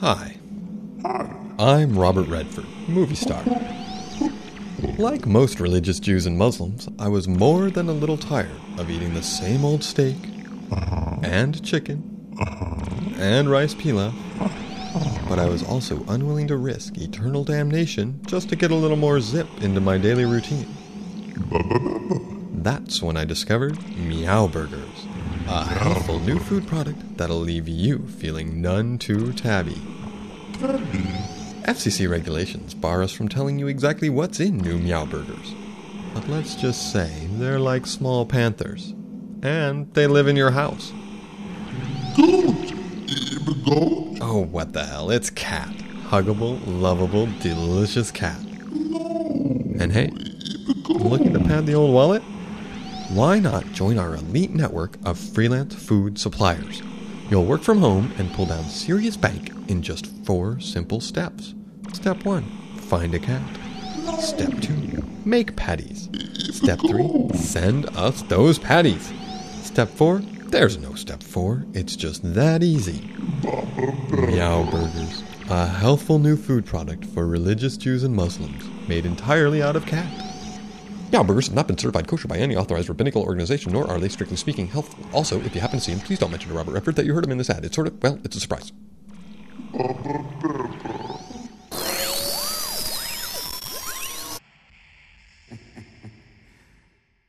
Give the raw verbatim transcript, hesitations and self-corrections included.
Hi. I'm Robert Redford, movie star. Like most religious Jews and Muslims, I was more than a little tired of eating the same old steak, and chicken, and rice pilaf, but I was also unwilling to risk eternal damnation just to get a little more zip into my daily routine. That's when I discovered Meow Burgers, a healthful new food product that'll leave you feeling none too tabby. F C C regulations bar us from telling you exactly what's in new Meow Burgers. But let's just say they're like small panthers. And they live in your house. Oh, what the hell, it's cat. Huggable, lovable, delicious cat. And hey, looking to pad the old wallet? Why not join our elite network of freelance food suppliers? You'll work from home and pull down serious bank in just four simple steps. Step one, find a cat. Step two, make patties. Step three, send us those patties. Step four, there's no step four, it's just that easy. Meow Burgers, a healthful new food product for religious Jews and Muslims, made entirely out of cat. Meow Burgers have not been certified kosher by any authorized rabbinical organization, nor are they, strictly speaking, healthful. Also, if you happen to see him, please don't mention to Robert Redford that you heard him in this ad. It's sort of, well, it's a surprise.